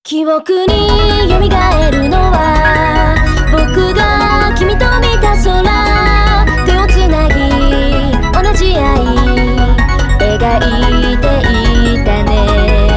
記憶に蘇るのは僕が君と見た空、手をつなぎ同じ愛描いていたね。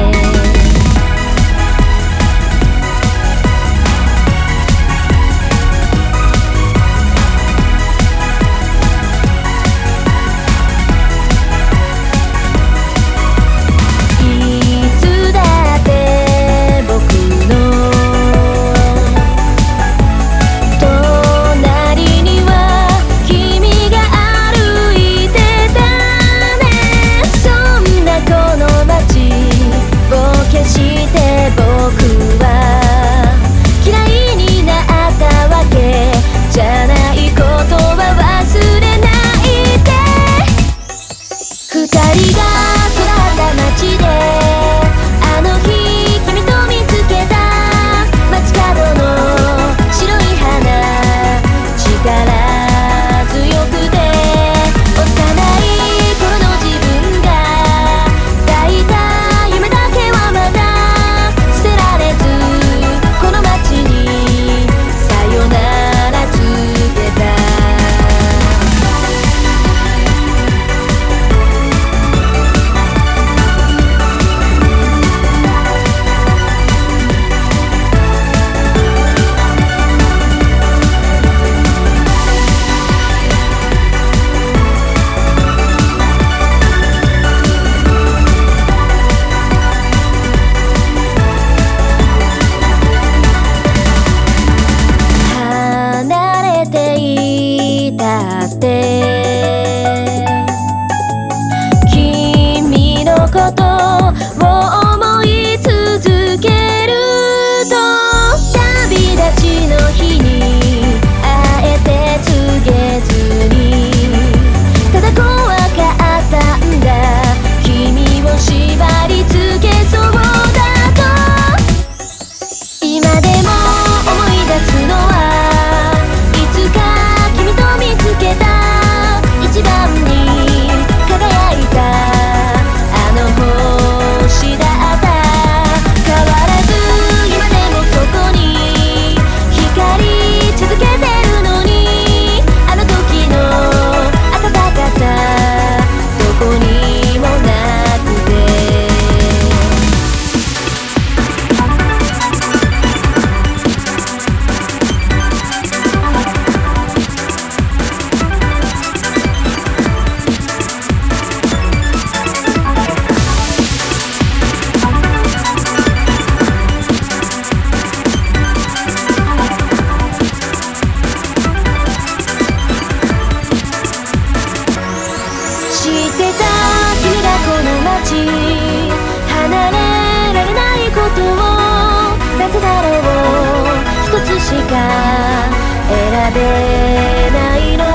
君のことを思い続けると、旅立ちの日にあえて告げずにただ怖かったんだ、君を縛り付けそうだと。今でも思い出すのはいつか君と見つけた一番に輝いたあの星だった。変わらず今でもそこに光り続けてるのに、あの時の温かさどこにもなくて。知ってた君がこの街離れられないことを、なぜだろう一つしか選べないの。